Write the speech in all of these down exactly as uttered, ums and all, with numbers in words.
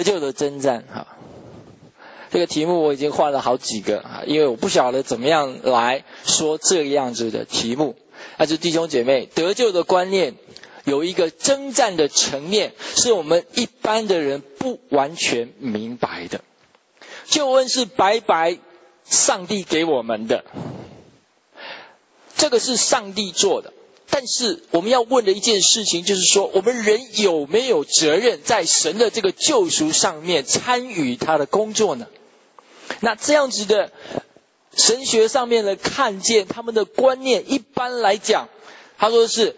得救的征战哈。这个题目我已经换了好几个啊，因为我不晓得怎么样来说这样子的题目。但是弟兄姐妹，得救的观念有一个征战的层面，是我们一般的人不完全明白的。救恩是白白上帝给我们的，这个是上帝做的。但是我们要问的一件事情就是说，我们人有没有责任在神的这个救赎上面参与他的工作呢？那这样子的神学上面的看见，他们的观念一般来讲，他说是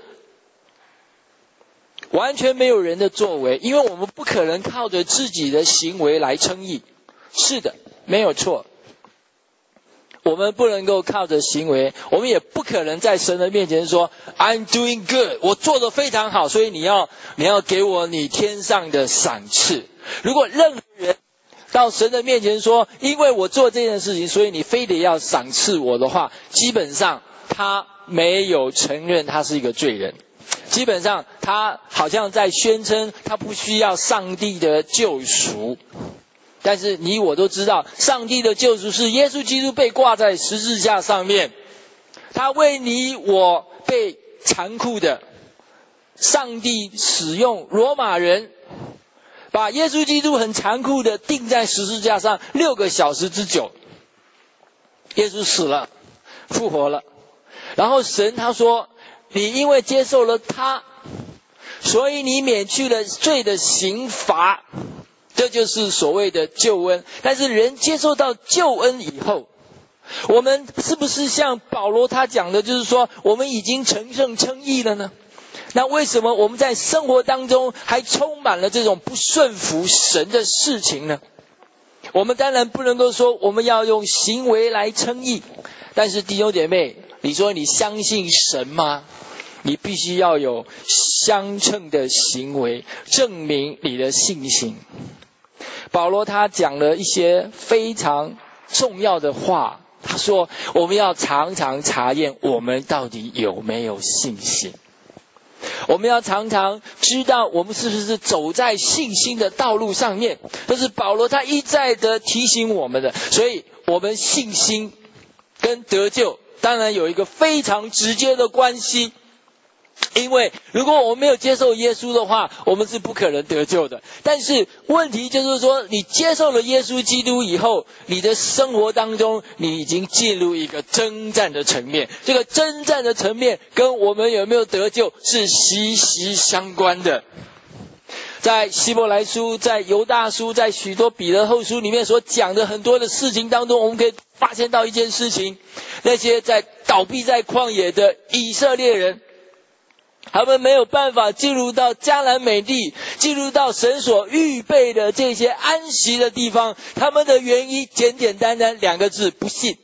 完全没有人的作为，因为我们不可能靠着自己的行为来称义。是的，没有错，我们不能够靠着行为，我们也不可能在神的面前说 I'm doing good， 我做得非常好，所以你要你要给我你天上的赏赐。如果任何人到神的面前说，因为我做这件事情，所以你非得要赏赐我的话，基本上他没有承认他是一个罪人，基本上他好像在宣称他不需要上帝的救赎。但是你我都知道，上帝的救赎是耶稣基督被挂在十字架上面，他为你我被残酷的，上帝使用罗马人把耶稣基督很残酷的钉在十字架上六个小时之久。耶稣死了，复活了，然后神他说，你因为接受了他，所以你免去了罪的刑罚，这就是所谓的救恩。但是人接受到救恩以后，我们是不是像保罗他讲的，就是说我们已经成圣称义了呢？那为什么我们在生活当中还充满了这种不顺服神的事情呢？我们当然不能够说我们要用行为来称义，但是弟兄姐妹，你说你相信神吗？你必须要有相称的行为证明你的信心。保罗他讲了一些非常重要的话，他说我们要常常查验我们到底有没有信心，我们要常常知道我们是不是走在信心的道路上面，这是保罗他一再的提醒我们的。所以我们信心跟得救当然有一个非常直接的关系，因为如果我们没有接受耶稣的话，我们是不可能得救的。但是问题就是说，你接受了耶稣基督以后，你的生活当中你已经进入一个征战的层面，这个征战的层面跟我们有没有得救是息息相关的。在希伯来书，在犹大书，在许多彼得后书里面所讲的很多的事情当中，我们可以发现到一件事情，那些在倒闭在旷野的以色列人，他们没有办法进入到迦南美地，进入到神所预备的这些安息的地方，他们的原因简简单单两个字：不信。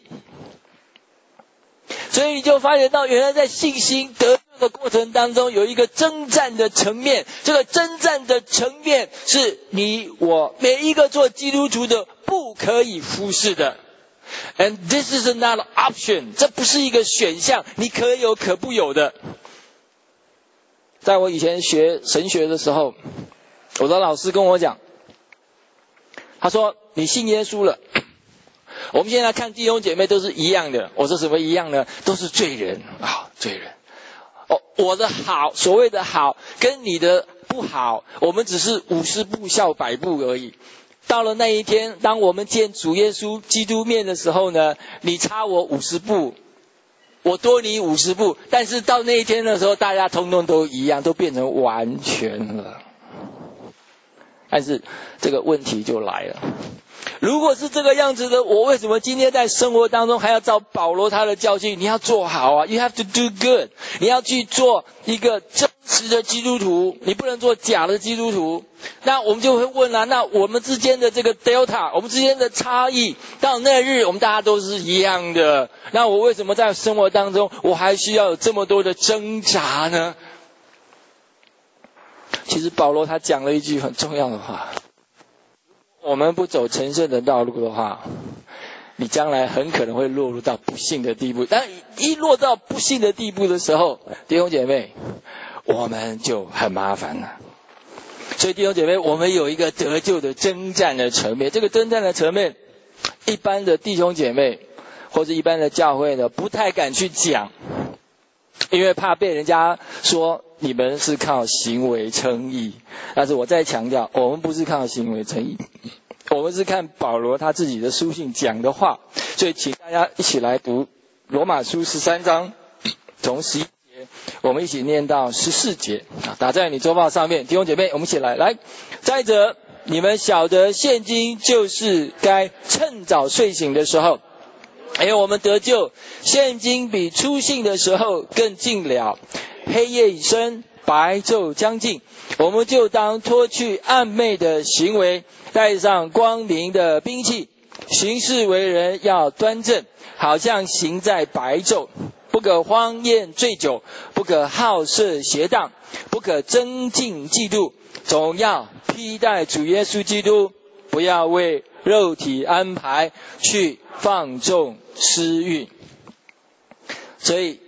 所以你就发现到，原来在信心得救的过程当中，有一个征战的层面，这个征战的层面是你我每一个做基督徒的不可以忽视的。And this is not an option， 这不是一个选项，你可有可不有的。在我以前学神学的时候，我的老师跟我讲，他说你信耶稣了，我们现在看弟兄姐妹都是一样的。我说什么一样呢？都是罪人啊，罪人。哦，我的好，所谓的好跟你的不好，我们只是五十步笑百步而已。到了那一天，当我们见主耶稣基督面的时候呢，你差我五十步，我多你五十步，但是到那一天的时候，大家通通都一样，都变成完全了。但是这个问题就来了，如果是这个样子的，我为什么今天在生活当中还要照保罗他的教训？你要做好啊 ，You have to do good， 你要去做一个真实的基督徒，你不能做假的基督徒。那我们就会问了、啊，那我们之间的这个 delta， 我们之间的差异，到那日我们大家都是一样的，那我为什么在生活当中我还需要有这么多的挣扎呢？其实保罗他讲了一句很重要的话，我们不走成圣的道路的话，你将来很可能会落入到不幸的地步。当一落到不幸的地步的时候，弟兄姐妹，我们就很麻烦了。 所以弟兄姐妹，我们有一个得救的征战的层面，这个征战的层面，一般的弟兄姐妹或者一般的教会呢，不太敢去讲，因为怕被人家说你们是靠行为称义。但是我再强调，我们不是靠行为称义，我们是看保罗他自己的书信讲的话。所以请大家一起来读罗马书十三章，从十一节我们一起念到十四节啊，打在你周报上面。弟兄姐妹，我们一起来来。再者，你们晓得现今就是该趁早睡醒的时候，因为我们得救，现今比初信的时候更近了。黑夜已深，白昼将近，我们就当脱去暗昧的行为，带上光明的兵器，行事为人要端正，好像行在白昼，不可荒宴醉酒，不可好色邪荡，不可争竞嫉妒，总要披戴主耶稣基督，不要为肉体安排去放纵私欲。所以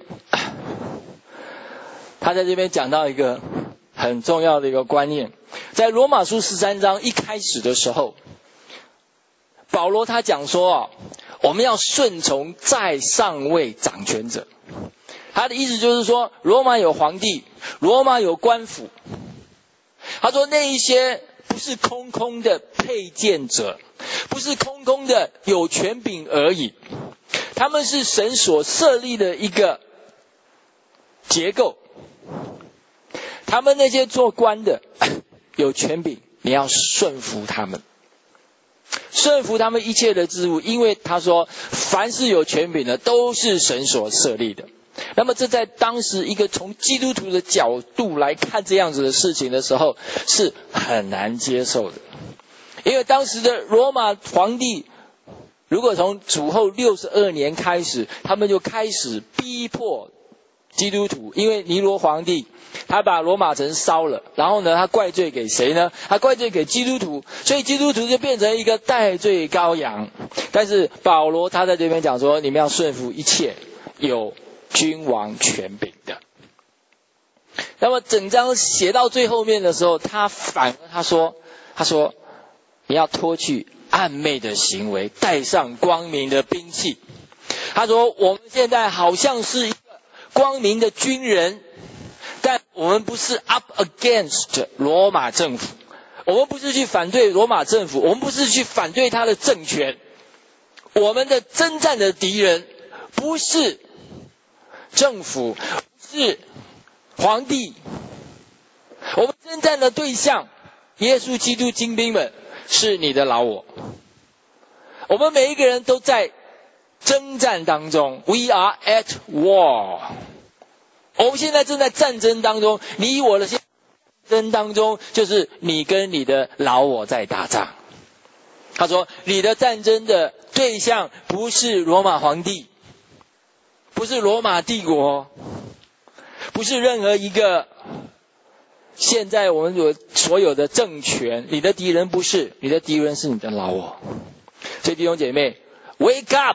他在这边讲到一个很重要的一个观念，在罗马书十三章一开始的时候，保罗他讲说啊，我们要顺从在上位掌权者。他的意思就是说，罗马有皇帝，罗马有官府。他说那一些不是空空的佩剑者，不是空空的有权柄而已，他们是神所设立的一个结构。他们那些做官的有权柄，你要顺服他们，顺服他们一切的事物，因为他说凡是有权柄的都是神所设立的。那么这在当时一个从基督徒的角度来看这样子的事情的时候是很难接受的，因为当时的罗马皇帝如果从主后六十二年开始，他们就开始逼迫基督徒，因为尼罗皇帝他把罗马城烧了，然后呢他怪罪给谁呢？他怪罪给基督徒，所以基督徒就变成一个代罪羔羊。但是保罗他在这边讲说，你们要顺服一切有君王权柄的。那么整章写到最后面的时候，他反而他说他说你要脱去暗昧的行为，带上光明的兵器。他说我们现在好像是一个光明的军人，但我们不是 up against 罗马政府，我们不是去反对罗马政府，我们不是去反对他的政权。我们的征战的敌人不是政府，不是皇帝，我们征战的对象耶稣基督精兵们是你的老我。我们每一个人都在征战当中， We are at war。 我们现在正在战争当中，你我的战争当中就是你跟你的老我在打仗。他说你的战争的对象不是罗马皇帝，不是罗马帝国，不是任何一个现在我们有所有的政权，你的敌人不是，你的敌人是你的老我。所以弟兄姐妹 Wake up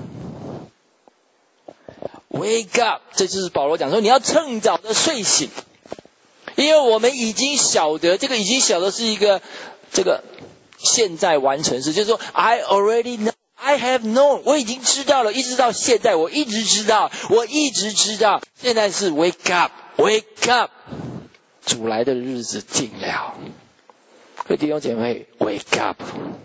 Wake up， 这就是保罗讲说你要趁早的睡醒，因为我们已经晓得，这个已经晓得是一个这个现在完成式，就是说 I already know I have known， 我已经知道了，一直到现在我一直知道，我一直知道，现在是 Wake up Wake up， 主来的日子近了。所以弟兄姐妹 Wake up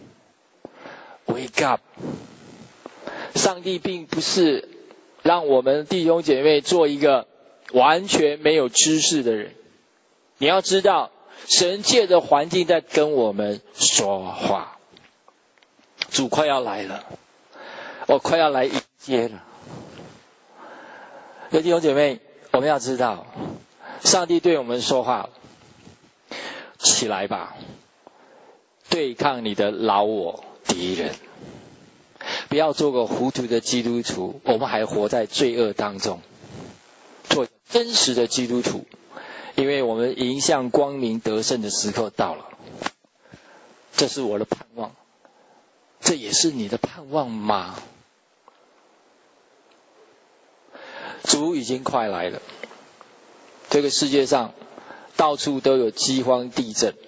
Wake up， 上帝并不是让我们弟兄姐妹做一个完全没有知识的人。你要知道，神借着环境在跟我们说话。主快要来了，我快要来迎接了。弟兄姐妹，我们要知道，上帝对我们说话，起来吧，对抗你的老我敌人。不要做个糊涂的基督徒，我们还活在罪恶当中。做真实的基督徒，因为我们迎向光明得胜的时刻到了。这是我的盼望，这也是你的盼望吗？主已经快来了，这个世界上到处都有饥荒地震，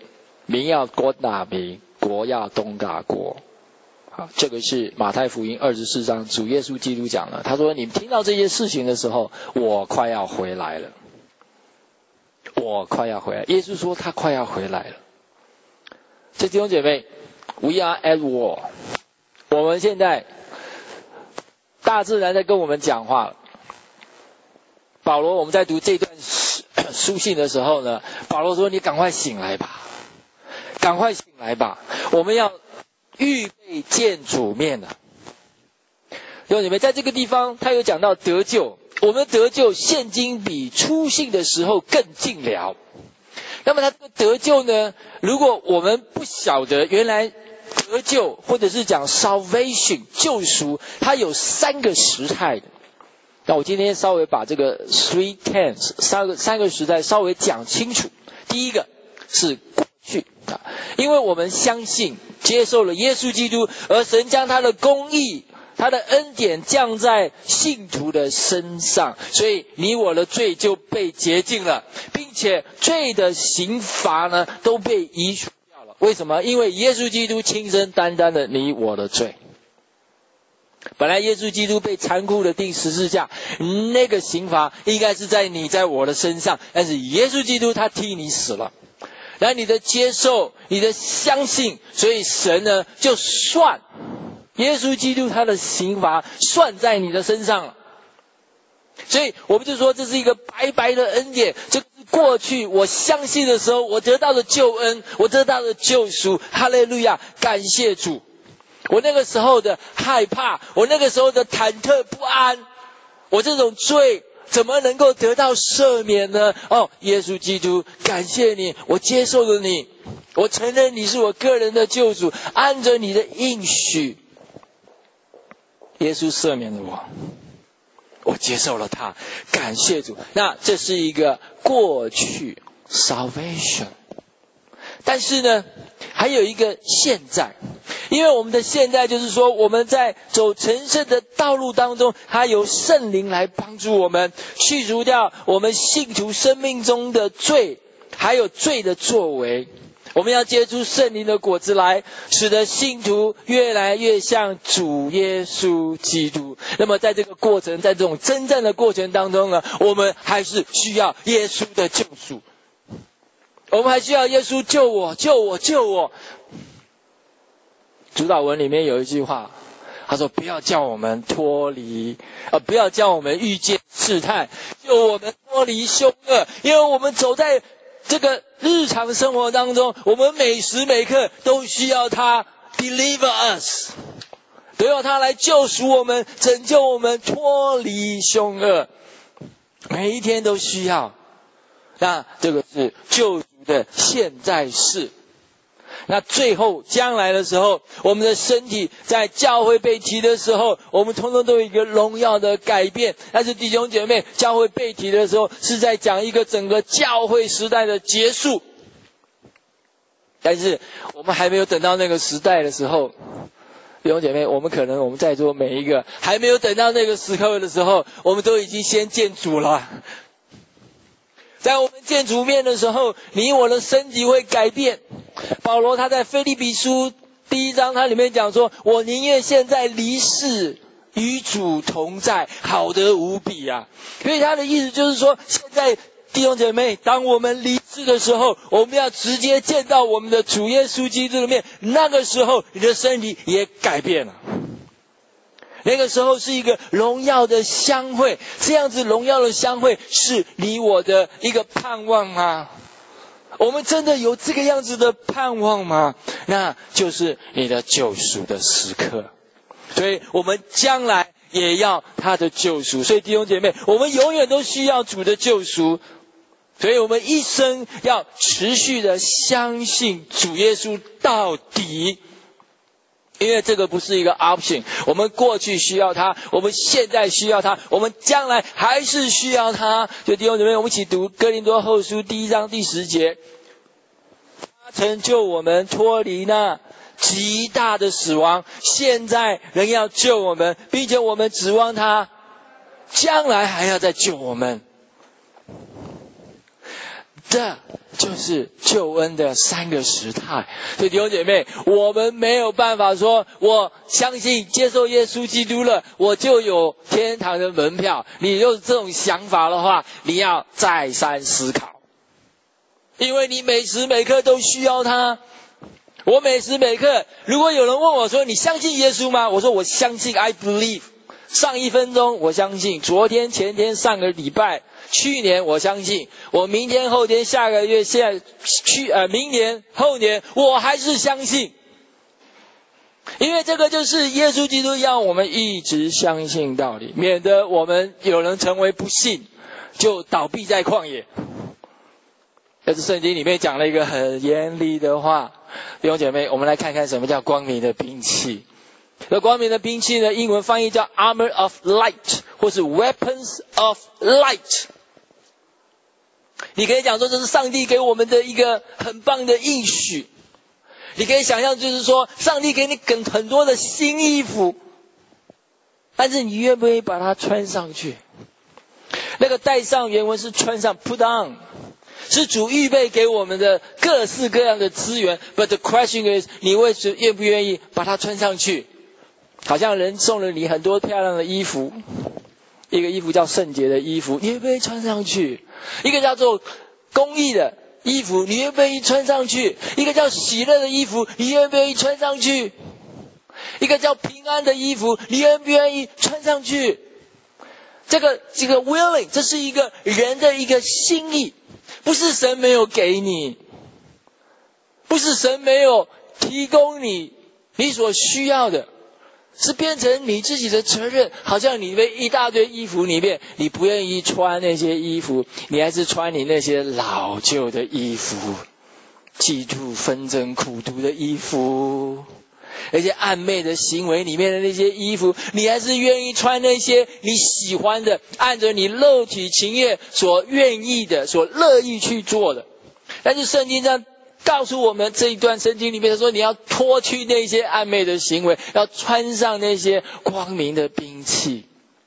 民要东打民，国要东打国。好，这个是马太福音二十四章主耶稣基督讲的。他说：你们听到这些事情的时候，我快要回来了。我快要回来。耶稣说他快要回来了。这弟兄姐妹 ，We are at war。我们现在大自然在跟我们讲话了。保罗，我们在读这段书信的时候呢，保罗说：你赶快醒来吧，赶快醒来吧，我们要预备见主面了。弟兄姐妹，在这个地方他有讲到得救，我们得救现今比初信的时候更近了。那么他这个得救呢，如果我们不晓得原来得救或者是讲 salvation 救赎，它有三个时态的。那我今天稍微把这个 three tense 三个三个时代稍微讲清楚。第一个是过去啊，因为我们相信接受了耶稣基督，而神将他的公义、他的恩典降在信徒的身上，所以你我的罪就被洁净了，并且罪的刑罚呢都被移除掉了。为什么？因为耶稣基督亲身担当了你我的罪。本来耶稣基督被残酷的钉十字架，那个刑罚应该是在你在我的身上，但是耶稣基督他替你死了。然后你的接受，你的相信，所以神呢就算耶稣基督他的刑罚算在你的身上了。所以我们就说这是一个白白的恩典，这是过去我相信的时候我得到的救恩，我得到的救赎。哈利路亚，感谢主。我那个时候的害怕，我那个时候的忐忑不安，我这种罪怎么能够得到赦免呢？哦，耶稣基督，感谢你，我接受了你，我承认你是我个人的救主，按着你的应许，耶稣赦免了我，我接受了他，感谢主。那这是一个过去 salvation。但是呢，还有一个现在，因为我们的现在就是说我们在走成圣的道路当中，它有圣灵来帮助我们去除掉我们信徒生命中的罪，还有罪的作为。我们要结出圣灵的果子来，使得信徒越来越像主耶稣基督。那么在这个过程，在这种征战的过程当中呢，我们还是需要耶稣的救赎。我们还需要耶稣救我，救我，救我。主导文里面有一句话，他说：不要叫我们脱离，呃，不要叫我们遇见试探，救我们脱离凶恶。因为我们走在这个日常生活当中，我们每时每刻都需要他 deliver us， 都要他来救赎我们，拯救我们脱离凶恶。每一天都需要。那这个是救赎的现在式。那最后将来的时候，我们的身体在教会被提的时候，我们通通都有一个荣耀的改变。但是弟兄姐妹，教会被提的时候是在讲一个整个教会时代的结束。但是我们还没有等到那个时代的时候，弟兄姐妹，我们可能我们在座每一个还没有等到那个时刻的时候，我们都已经先见主了。在我们见主面的时候，你我的身体会改变。保罗他在腓立比书第一章他里面讲说，我宁愿现在离世，与主同在，好得无比啊。所以他的意思就是说，现在弟兄姐妹，当我们离世的时候，我们要直接见到我们的主耶稣基督的面，那个时候你的身体也改变了。那个时候是一个荣耀的相会，这样子荣耀的相会是你我的一个盼望吗？我们真的有这个样子的盼望吗？那就是你的救赎的时刻。所以我们将来也要他的救赎。所以弟兄姐妹，我们永远都需要主的救赎。所以我们一生要持续的相信主耶稣到底。因为这个不是一个 option， 我们过去需要他，我们现在需要他，我们将来还是需要他。就弟兄姊妹，我们一起读哥林多后书第一章第十节，他曾救我们脱离那极大的死亡，现在仍要救我们，并且我们指望他将来还要再救我们。 这就是救恩的三个时态。所以弟兄姐妹，我们没有办法说我相信接受耶稣基督了，我就有天堂的门票。你有这种想法的话，你要再三思考，因为你每时每刻都需要他。我每时每刻，如果有人问我说你相信耶稣吗？我说我相信 I believe。上一分钟我相信，昨天前天上个礼拜去年我相信，我明天后天下个月现在去呃明年后年我还是相信。因为这个就是耶稣基督要我们一直相信道理，免得我们有人成为不信就倒闭在旷野。但是圣经里面讲了一个很严厉的话，弟兄姐妹，我们来看看什么叫光明的兵器。那光明的兵器呢，英文翻译叫 armor of light 或是 weapons of light。你可以讲说这是上帝给我们的一个很棒的应许。你可以想象就是说上帝给你很很多的新衣服，但是你愿不愿意把它穿上去？那个带上原文是穿上 put on， 是主预备给我们的各式各样的资源。But the question is， 你为什愿不愿意把它穿上去？好像人送了你很多漂亮的衣服，一个衣服叫圣洁的衣服，你愿不愿意穿上去？一个叫做公义的衣服，你愿不愿意穿上去？一个叫喜乐的衣服，你愿不愿意穿上去？一个叫平安的衣服，你愿不愿意穿上去？这个这个 willing， 这是一个人的一个心意，不是神没有给你，不是神没有提供你你所需要的，是变成你自己的责任。好像你被一大堆衣服里面，你不愿意穿那些衣服，你还是穿你那些老旧的衣服，嫉妒纷争苦毒的衣服，那些暧昧的行为里面的那些衣服，你还是愿意穿那些你喜欢的，按着你肉体情愿所愿意的，所乐意去做的。但是圣经上告诉我们，这一段圣经里面说，你要脱去那些暧昧的行为，要穿上那些光明的兵器。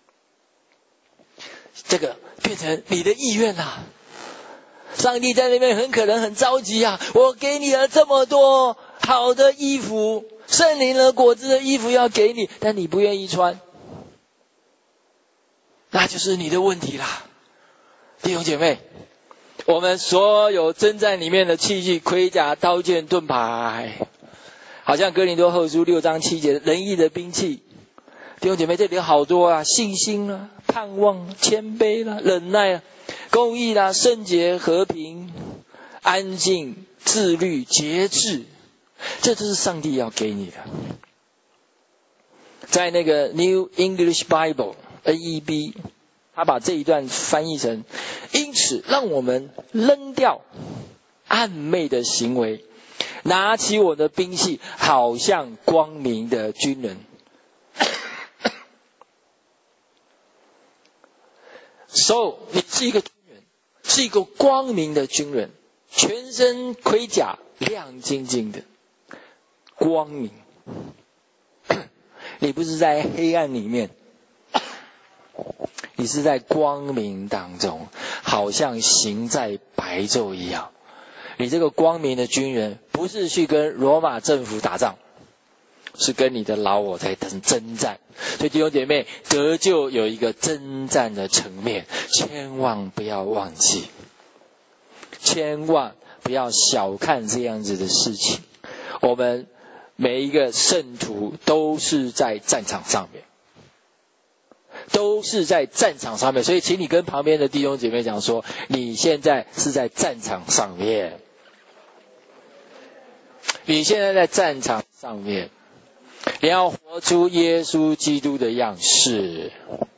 这个变成你的意愿啊。上帝在那边很可能很着急啊，我给你了这么多好的衣服，圣灵的果子的衣服要给你，但你不愿意穿，那就是你的问题啦。弟兄姐妹，我们所有征战里面的器具，盔甲、刀剑、盾牌，好像哥林多后书六章七节仁义的兵器。弟兄姐妹，这里有好多啊，信心啦、盼望、谦卑啦、忍耐啦、公义啦、圣洁、和平、安静、自律、节制，这都是上帝要给你的。在那个 New English Bible N E B， 他把这一段翻译成，因此让我们扔掉暗昧的行为，拿起我的兵器，好像光明的军人。So， 你是一个军人，是一个光明的军人，全身盔甲亮晶晶的，光明。你不是在黑暗里面，你是在光明当中，好像行在白昼一样。你这个光明的军人，不是去跟罗马政府打仗，是跟你的老我在征战。所以弟兄姐妹，得救有一个征战的层面，千万不要忘记，千万不要小看这样子的事情。我们每一个圣徒都是在战场上面，都是在战场上面。所以请你跟旁边的弟兄姐妹讲说，你现在是在战场上面，你现在在战场上面，你要活出耶稣基督的样式。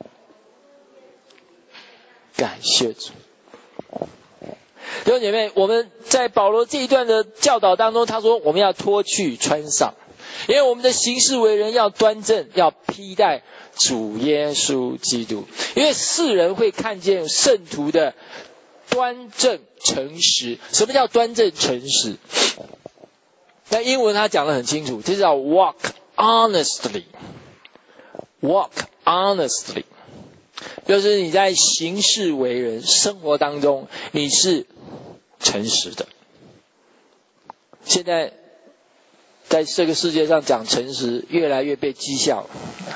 感谢主。弟兄姐妹，我们在保罗这一段的教导当中，他说我们要脱去穿上，因为我们的行事为人要端正，要披戴主耶稣基督。因为世人会看见圣徒的端正诚实。什么叫端正诚实？在英文他讲得很清楚，这叫 walk honestly。 walk honestly 就是你在行事为人生活当中，你是诚实的。现在在这个世界上讲诚实越来越被讥笑。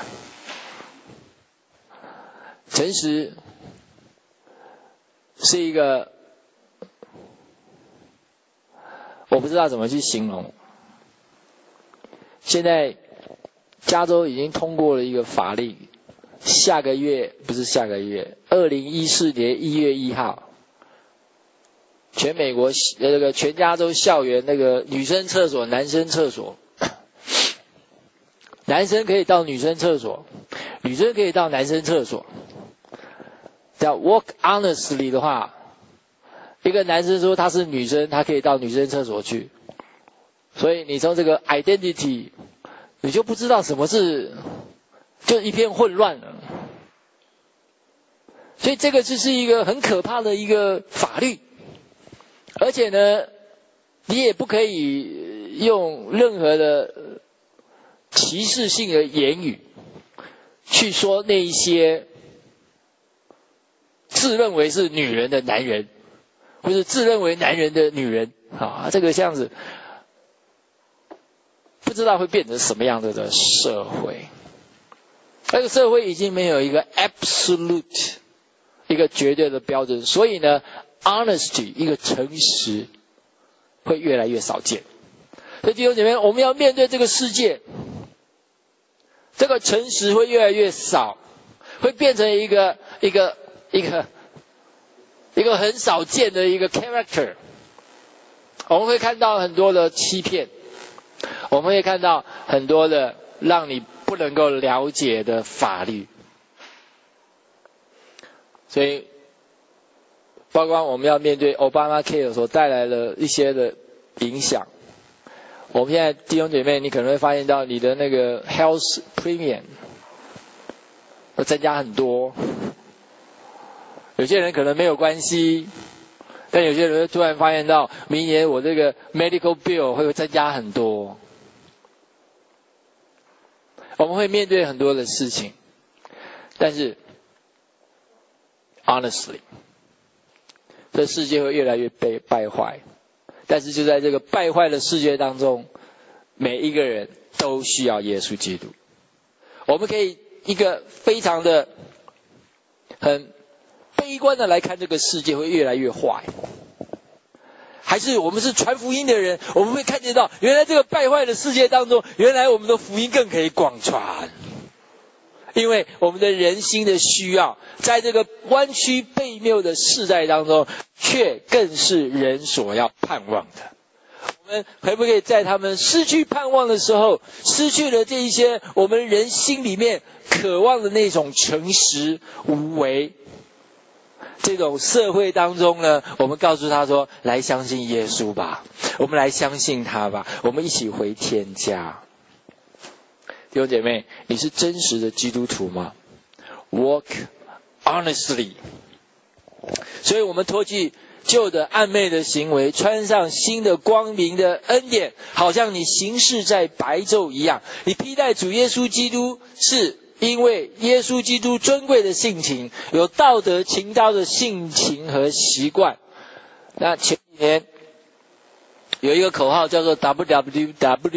诚实是一个我不知道怎么去形容。现在加州已经通过了一个法令，下个月不是下个月，二零一四年一月一号，全美国那个全加州校园那个女生厕所、男生厕所，男生可以到女生厕所，女生可以到男生厕所。叫 walk honestly 的话，一个男生说他是女生，他可以到女生厕所去。所以你从这个 identity， 你就不知道什么是，就一片混乱了。所以这个就是一个很可怕的一个法律，而且呢，你也不可以用任何的歧视性的言语去说那一些自认为是女人的男人，或是自认为男人的女人啊，这个这样子，不知道会变成什么样子的社会。这个社会已经没有一个 absolute 一个绝对的标准，所以呢 honesty 一个诚实会越来越少见。所以弟兄姐妹，我们要面对这个世界，这个诚实会越来越少，会变成一个一个一个一个很少见的一个 character。我们会看到很多的欺骗，我们会看到很多的让你不能够了解的法律。所以包括我们要面对 Obamacare 所带来的一些的影响。我们现在弟兄姐妹，你可能会发现到你的那个 health premium 会增加很多。有些人可能没有关系，但有些人会突然发现到明年我这个 medical bill 会增加很多。我们会面对很多的事情，但是 honestly 这世界会越来越被败坏，但是就在这个败坏的世界当中，每一个人都需要耶稣基督。我们可以一个非常的很悲观的来看这个世界会越来越坏，还是我们是传福音的人，我们会看见到原来这个败坏的世界当中，原来我们的福音更可以广传。因为我们的人心的需要，在这个弯曲悖谬的世代当中，却更是人所要盼望的。我们可不可以在他们失去盼望的时候，失去了这一些我们人心里面渴望的那种诚实无为，这种社会当中呢，我们告诉他说，来相信耶稣吧，我们来相信他吧，我们一起回天家。弟兄姐妹，你是真实的基督徒吗？ Walk honestly。 所以我们脱去旧的暗昧的行为，穿上新的光明的恩典，好像你行事在白昼一样。你披戴主耶稣基督，是因为耶稣基督尊贵的性情，有道德情操的性情和习惯。那前几年有一个口号叫做 W W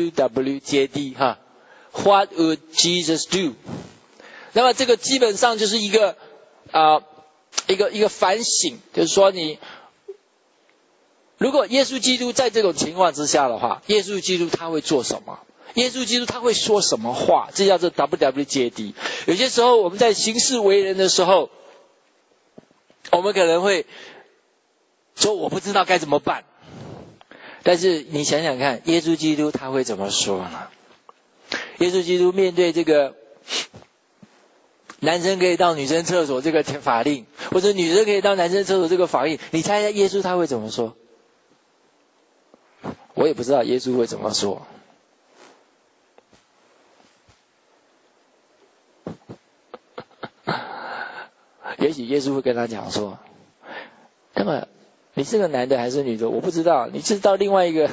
W 接地哈，What would Jesus do？ 那么这个基本上就是一个啊、呃、一个一个反省，就是说你如果耶稣基督在这种情况之下的话，耶稣基督他会做什么？耶稣基督他会说什么话？这叫做 W W J D。 有些时候我们在行事为人的时候，我们可能会说我不知道该怎么办，但是你想想看，耶稣基督他会怎么说呢？耶稣基督面对这个男生可以到女生厕所这个法令，或者女生可以到男生厕所这个法令，你猜一下耶稣他会怎么说？我也不知道耶稣会怎么说。也许耶稣会跟他讲说，那么你是个男的还是女的我不知道，你是到另外一个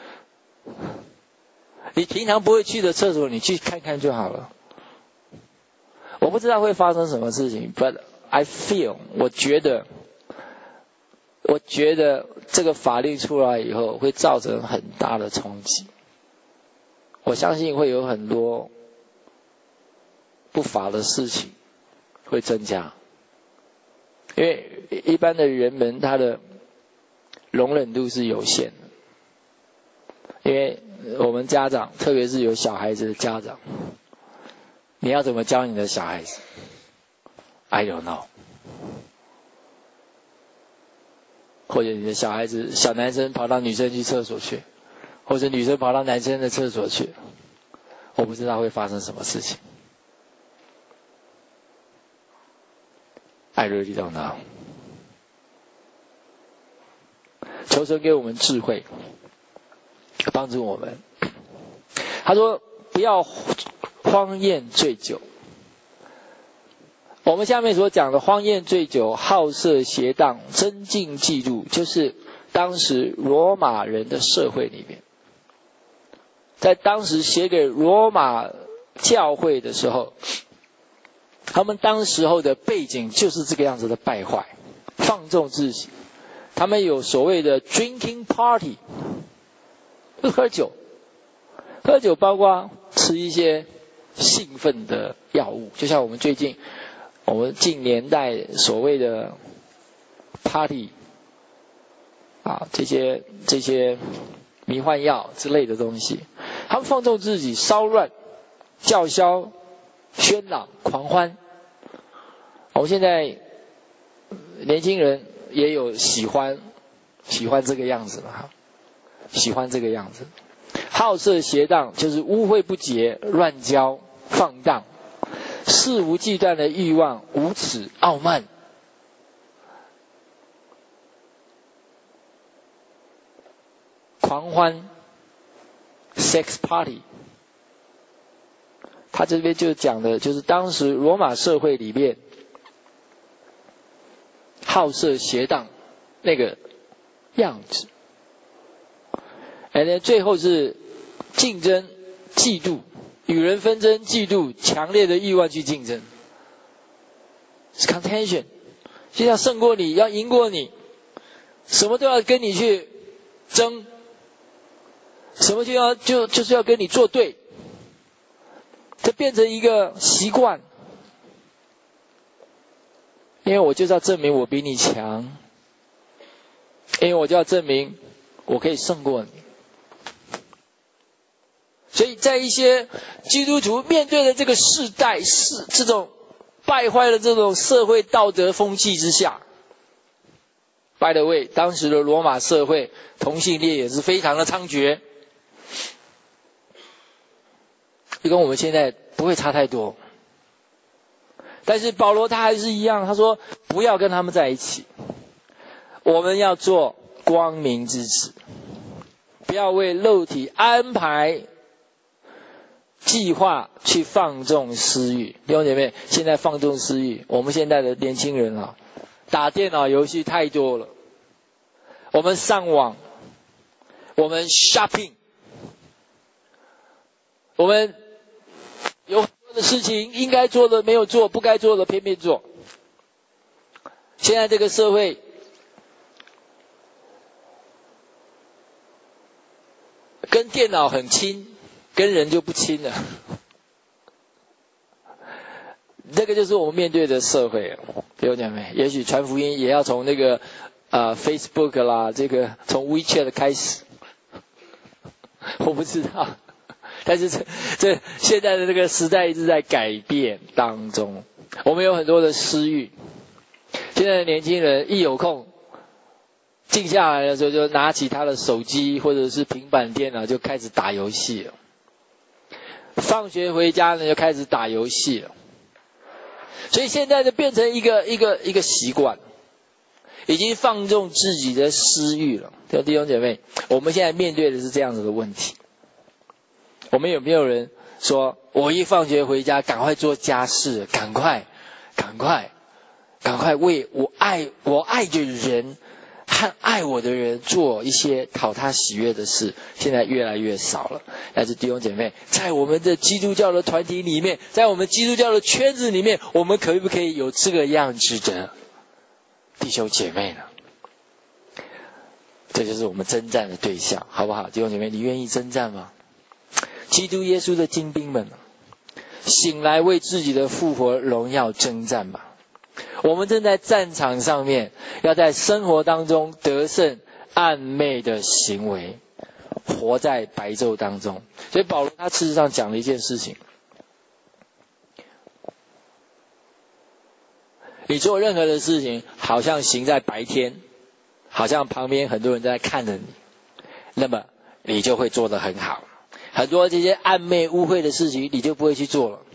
你平常不会去的厕所，你去看看就好了。我不知道会发生什么事情 ，but I feel 我觉得我觉得这个法律出来以后会造成很大的冲击，我相信会有很多不法的事情会增加，因为一般的人们他的容忍度是有限的，因为我们家长，特别是有小孩子的家长，你要怎么教你的小孩子 ？I don't know。或者你的小孩子小男生跑到女生去厕所去，或者女生跑到男生的厕所去，我不知道会发生什么事情。I really don't know。求神给我们智慧，帮助我们。他说不要荒宴醉酒。我们下面所讲的荒宴醉酒、好色邪荡、增进嫉妒，就是当时罗马人的社会里面，在当时写给罗马教会的时候，他们当时候的背景就是这个样子的败坏，放纵自己。他们有所谓的 drinking party， 喝酒，喝酒包括吃一些兴奋的药物，就像我们最近我们近年代所谓的 party 啊，这些这些迷幻药之类的东西，他们放纵自己，骚乱、叫嚣、喧嚷、狂欢。我们现在年轻人也有喜欢喜欢这个样子了哈，喜欢这个样子。好色邪荡就是污秽不洁、乱交、放荡。肆无忌惮的欲望，无耻傲慢，狂欢 sex party。 他这边就讲的就是当时罗马社会里面好色邪荡那个样子。然后最后是竞争嫉妒，与人纷争、嫉妒，强烈的欲望去竞争，是 contention， 就要胜过你，要赢过你，什么都要跟你去争，什么就要就就是要跟你作对，这变成一个习惯，因为我就是要证明我比你强，因为我就要证明我可以胜过你。所以在一些基督徒面对的这个世代，是这种败坏的这种社会道德风气之下 ，by the way， 当时的罗马社会同性恋也是非常的猖獗，就跟我们现在不会差太多。但是保罗他还是一样，他说不要跟他们在一起，我们要做光明之子，不要为肉体安排计划去放纵私欲。弟兄姐妹，现在放纵私欲，我们现在的年轻人啊，打电脑游戏太多了，我们上网，我们 shopping， 我们有很多的事情应该做的没有做，不该做的偏偏做。现在这个社会跟电脑很亲，跟人就不亲了。这个就是我们面对的社会，弟兄姐妹，也许传福音也要从那个呃 Facebook 啦，这个从 WeChat 开始，我不知道，但是这这现在的这个时代一直在改变当中，我们有很多的私欲。现在的年轻人一有空静下来的时候，就拿起他的手机或者是平板电脑就开始打游戏了。放学回家呢就开始打游戏了。所以现在就变成一个一个一个习惯，已经放纵自己的私欲了。弟兄姐妹，我们现在面对的是这样子的问题。我们有没有人说，我一放学回家赶快做家事，赶快赶快赶快为我爱我爱的人和爱我的人做一些讨他喜悦的事？现在越来越少了。但是弟兄姐妹，在我们的基督教的团体里面，在我们基督教的圈子里面，我们可不可以有这个样子的弟兄姐妹呢？ 这就是我们征战的对象，好不好？弟兄姐妹，你愿意征战吗？基督耶稣的精兵们，醒来为自己的复活荣耀征战吧。我们正在战场上面，要在生活当中得胜暗昧的行为，活在白昼当中。所以保罗他事实上讲了一件事情，你做任何的事情好像行在白天，好像旁边很多人在看着你，那么你就会做得很好。很多这些暗昧污秽的事情你就不会去做了。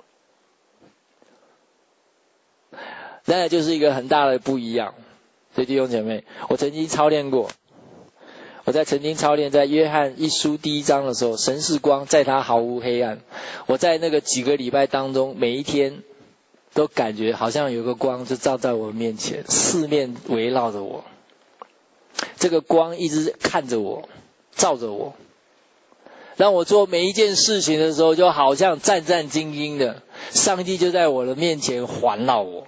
那就是一个很大的不一样。所以弟兄姐妹，我曾经操练过，我在曾经操练在约翰一书第一章的时候，神是光，在他毫无黑暗。我在那个几个礼拜当中，每一天都感觉好像有个光就照在我面前，四面围绕着我，这个光一直看着我，照着我，让我做每一件事情的时候就好像战战兢兢的，上帝就在我的面前环绕我。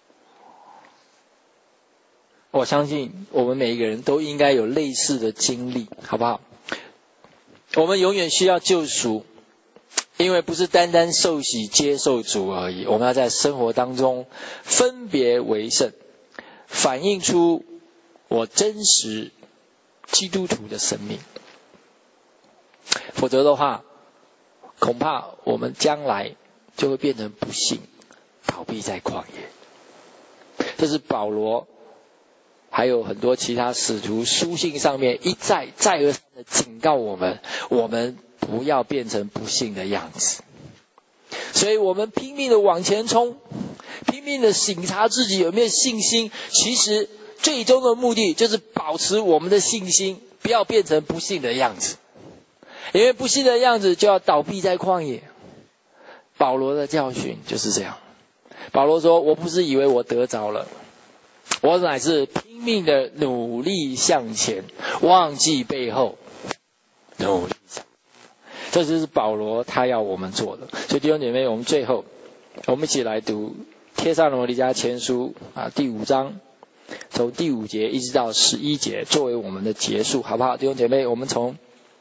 我相信我们每一个人都应该有类似的经历，好不好？我们永远需要救赎，因为不是单单受洗接受主而已，我们要在生活当中分别为圣，反映出我真实基督徒的生命。否则的话，恐怕我们将来就会变成不幸，倒闭在旷野。这是保罗还有很多其他使徒书信上面一再再而三的警告我们，我们不要变成不幸的样子。所以我们拼命的往前冲，拼命的省察自己有没有信心，其实最终的目的就是保持我们的信心，不要变成不幸的样子。因为不幸的样子就要倒闭在旷野。保罗的教训就是这样。保罗说，我不是以为我得着了，我乃是拼命的努力向前，忘记背后，努力向前。这就是保罗他要我们做的。所以弟兄姐妹，我们最后我们一起来读帖撒罗尼迦前书啊第五章，从第五节一直到十一节作为我们的结束，好不好？弟兄姐妹，我们从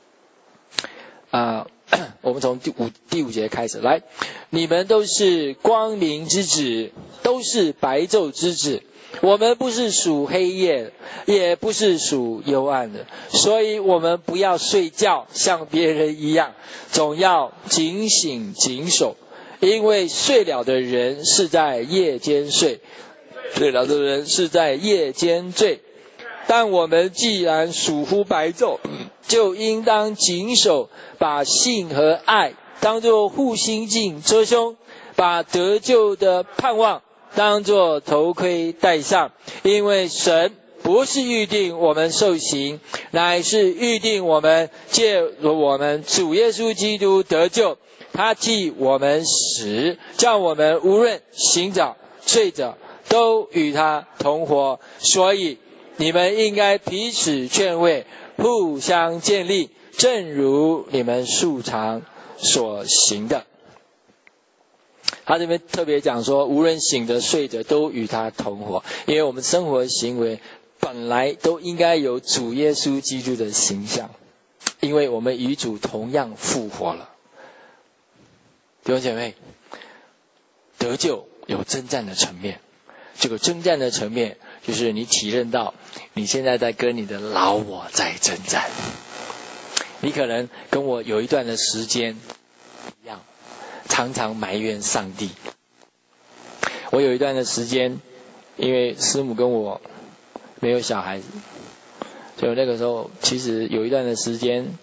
啊、呃，我们从第五第五节开始来。你们都是光明之子，都是白昼之子。我们不是属黑夜，也不是属幽暗的，所以我们不要睡觉，像别人一样，总要警醒警守。因为睡了的人是在夜间睡，睡了的人是在夜间醉。但我们既然属乎白昼，就应当谨守，把信和爱当作护心镜遮胸，把得救的盼望当作头盔戴上。因为神不是预定我们受刑，乃是预定我们借我们主耶稣基督得救。他替我们死，叫我们无论行着睡着都与他同活。所以你们应该彼此劝慰，互相建立，正如你们素常所行的。他这边特别讲说，无论醒着睡着都与他同活，因为我们生活行为本来都应该有主耶稣基督的形象，因为我们与主同样复活了。弟兄姐妹，得救有征战的层面，这个征战的层面就是你体认到你现在在跟你的老我在征战。你可能跟我有一段的时间一样，常常埋怨上帝。我有一段的时间，因为师母跟我没有小孩子，所以那个时候其实有一段的时间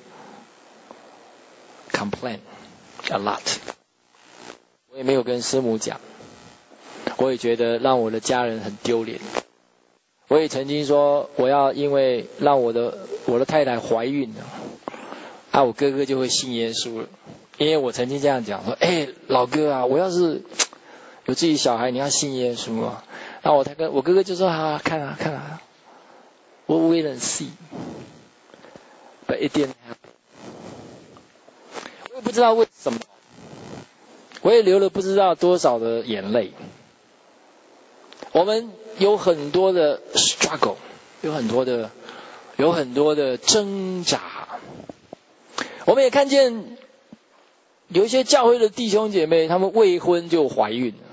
complain a lot。我也没有跟师母讲，我也觉得让我的家人很丢脸。我也曾经说，我要因为让我的我的太太怀孕了，啊，我哥哥就会信耶稣了。因为我曾经这样讲说，哎，老哥啊，我要是有自己小孩，你要信耶稣啊。然后我他跟我哥哥就说，好、啊，看啊看啊，我 wait and see， but it didn't happen。我也不知道为什么。我也流了不知道多少的眼泪。我们有很多的 struggle， 有很多的有很多的挣扎。我们也看见有一些教会的弟兄姐妹，他们未婚就怀孕了，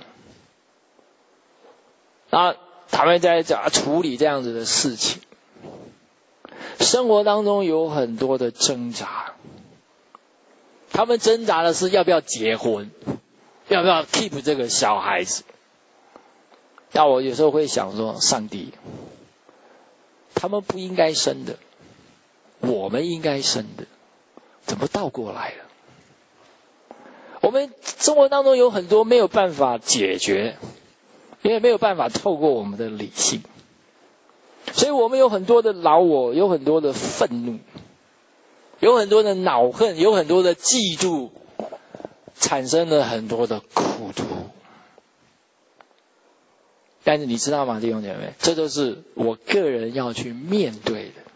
啊，他们在讲处理这样子的事情。生活当中有很多的挣扎，他们挣扎的是要不要结婚，要不要 keep 这个小孩子。那我有时候会想说，上帝，他们不应该生的，我们应该生的，怎么倒过来了？我们生活当中有很多没有办法解决，因为没有办法透过我们的理性，所以我们有很多的老我，有很多的愤怒，有很多的恼恨，有很多的嫉妒，产生了很多的苦毒。但是你知道吗，弟兄姐妹，这都是我个人要去面对的。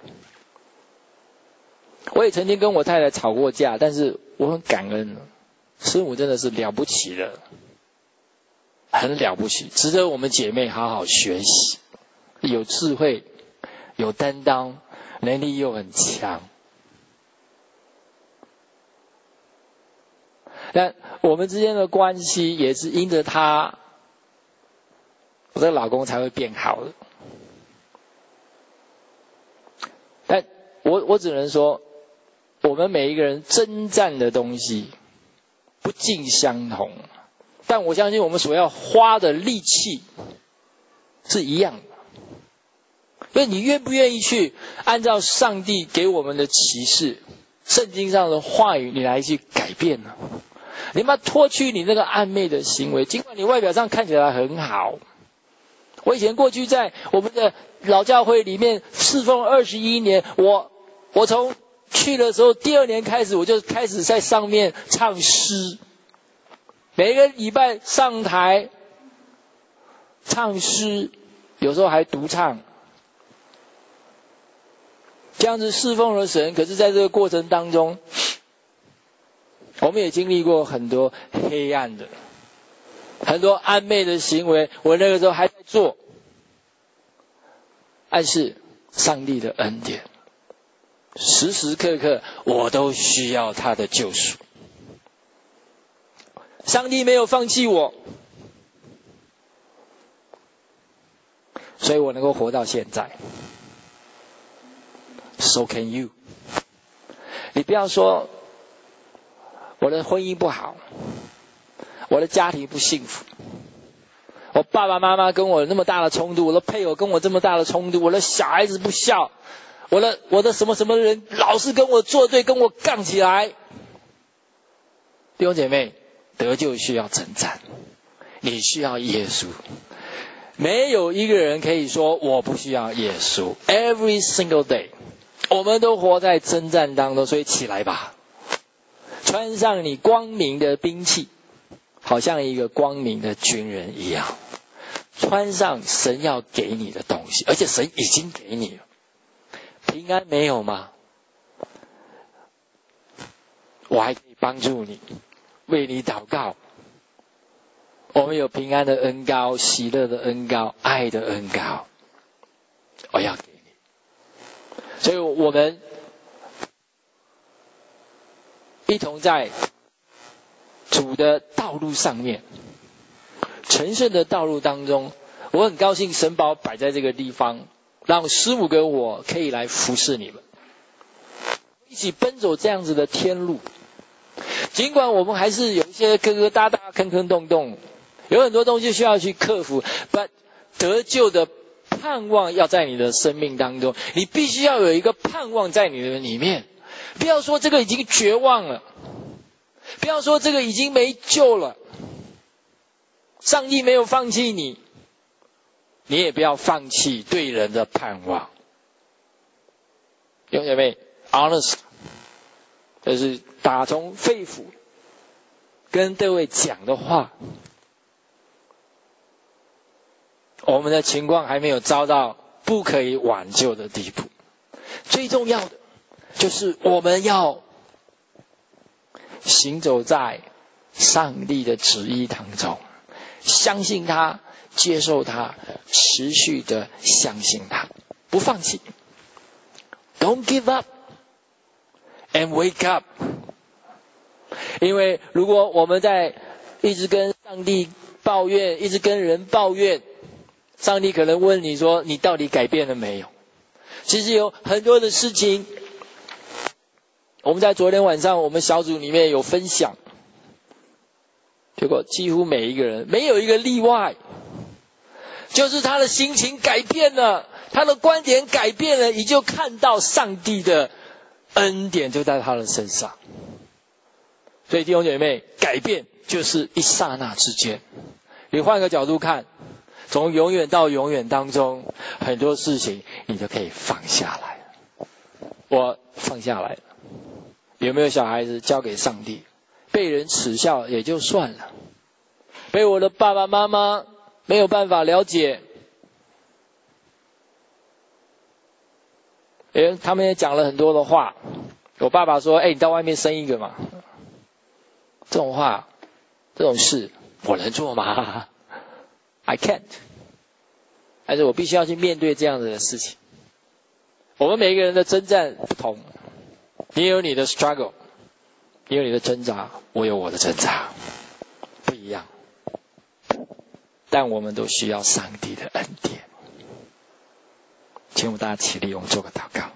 我也曾经跟我太太吵过架，但是我很感恩，师母真的是了不起的，很了不起，值得我们姐妹好好学习。有智慧，有担当，能力又很强。但我们之间的关系也是因着她，我的老公才会变好的。但我我只能说，我们每一个人征战的东西不尽相同，但我相信我们所要花的力气是一样的。因为你愿不愿意去按照上帝给我们的启示，圣经上的话语，你来去改变呢？你要脱去你那个暧昧的行为，尽管你外表上看起来很好。我以前过去在我们的老教会里面侍奉二十一年，我我从去的时候第二年开始，我就开始在上面唱诗，每个礼拜上台唱诗，有时候还独唱，这样子侍奉了神。可是在这个过程当中，我们也经历过很多黑暗的，很多暧昧的行为，我那个时候还在做。但是上帝的恩典，时时刻刻我都需要他的救赎。上帝没有放弃我，所以我能够活到现在。So can you。 你不要说我的婚姻不好，我的家庭不幸福，我爸爸妈妈跟我那么大的冲突，我的配偶跟我这么大的冲突，我的小孩子不孝，我的我的什么什么人老是跟我作对，跟我杠起来。弟兄姐妹，得救需要征战，你需要耶稣。没有一个人可以说我不需要耶稣。 Every single day 我们都活在征战当中，所以起来吧，穿上你光明的兵器，好像一个光明的军人一样，穿上神要给你的东西，而且神已经给你了。平安没有吗？我还可以帮助你，为你祷告。我们有平安的恩膏，喜乐的恩膏，爱的恩膏，我要给你。所以我们一同在主的道路上面，成圣的道路当中，我很高兴神把我摆在这个地方，让师母跟我可以来服侍你们，一起奔走这样子的天路。尽管我们还是有一些疙疙瘩瘩、坑坑洞洞，有很多东西需要去克服， but 得救的盼望要在你的生命当中，你必须要有一个盼望在你的里面。不要说这个已经绝望了，不要说这个已经没救了，上帝没有放弃你，你也不要放弃对人的盼望。弟兄姐妹 honest， 这是打从肺腑跟各位讲的话。我们的情况还没有遭到不可以挽救的地步，最重要的就是我们要行走在上帝的旨意当中，相信他，接受他，持续的相信他，不放弃。 Don't give up and wake up。因为如果我们在一直跟上帝抱怨，一直跟人抱怨，上帝可能问你说，你到底改变了没有？其实有很多的事情，我们在昨天晚上我们小组里面有分享，结果几乎每一个人没有一个例外，就是他的心情改变了，他的观点改变了，你就看到上帝的恩典就在他的身上。所以弟兄姐妹，改变就是一刹那之间。你换个角度看，从永远到永远当中，很多事情你就可以放下来。我放下来了。有没有小孩子交给上帝？被人耻笑也就算了，被我的爸爸妈妈没有办法了解，诶，他们也讲了很多的话。我爸爸说，诶，你到外面生一个嘛。这种话，这种事，我能做吗？ I can't。 但是我必须要去面对这样子的事情。我们每一个人的征战不同，你有你的 struggle， 你有你的挣扎，我有我的挣扎，不一样。但我们都需要上帝的恩典。请我们大家起立，我们做个祷告。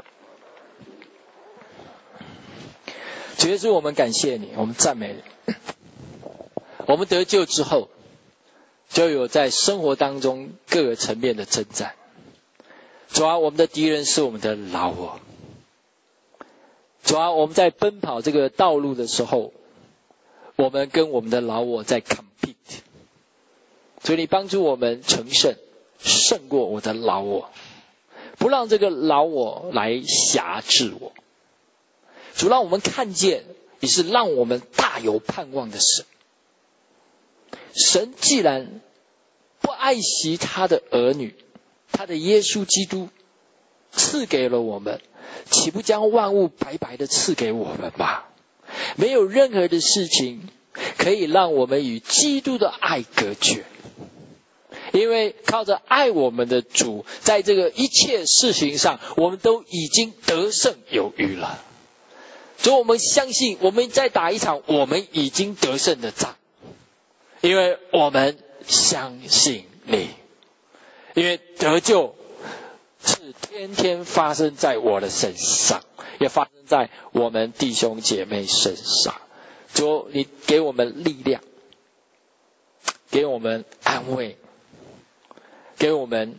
主耶稣，我们感谢你，我们赞美你。我们得救之后，就有在生活当中各个层面的征战。主啊，我们的敌人是我们的老我。主啊，我们在奔跑这个道路的时候，我们跟我们的老我在 compete。所以你帮助我们成圣，胜过我的老我，不让这个老我来辖制我。主，让我们看见你是让我们大有盼望的神。神既然不爱惜他的儿女，他的耶稣基督赐给了我们，岂不将万物白白的赐给我们吗？没有任何的事情可以让我们与基督的爱隔绝，因为靠着爱我们的主，在这个一切事情上，我们都已经得胜有余了。所以我们相信，我们在打一场我们已经得胜的仗，因为我们相信你。因为得救是天天发生在我的身上，也发生在我们弟兄姐妹身上。主，你给我们力量，给我们安慰，给我们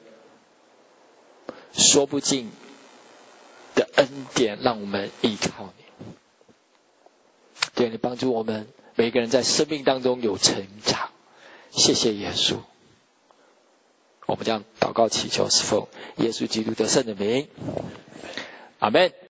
说不尽的恩典，让我们依靠你。对，你帮助我们每个人在生命当中有成长。谢谢耶稣。我们这样祷告祈求，是奉耶稣基督得胜的名，阿们。